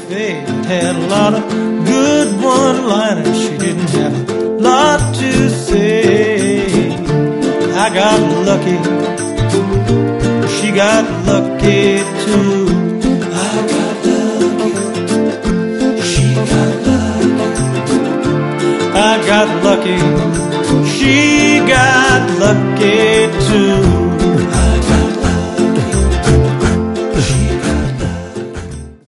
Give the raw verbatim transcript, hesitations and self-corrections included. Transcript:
Faith had a lot of good one-liners. She didn't have a lot to say. I got lucky, she got lucky too. I got lucky, she got lucky. I got lucky, she got lucky too.